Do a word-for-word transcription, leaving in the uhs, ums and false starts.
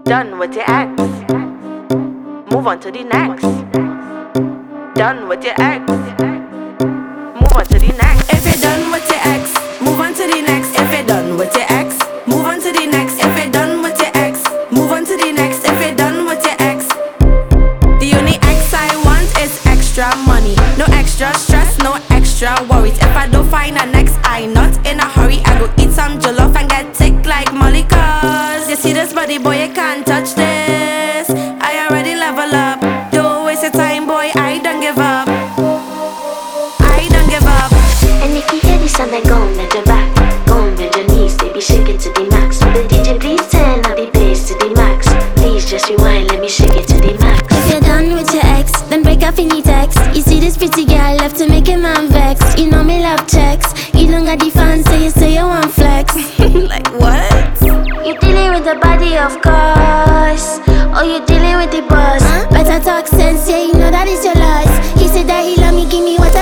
Done with your ex, move on to the next. Done with your ex, move on to the next. If you're done with your ex, move on to the next. If you're done with your ex, move on to the next. If you're done with your ex, move on to the next. If you're done with your ex, the only ex I want is extra money, no extra stress, no extra worries. If I don't find a next, I not in a hurry. I go eat some jollof and get thick like Molly. Cause you see this body, boy, you can't touch this. I already level up. Don't waste your time, boy, I don't give up. I don't give up. And if you hear this sound, then go and bend your back, go and bend your knees, they be shaking to the max. So the D J please turn up the bass to the max. Please just rewind, let me shake it to the max. If you're done with your ex, then break off any text. You see this pretty girl left to make a man vex. You know me love checks. You don't got the fans, so you say you want flex. Like what? You dealing with the body, of course. Or you dealing with the boss. Huh? Better talk sense, yeah, you know that is your loss. He said that he love me, give me what I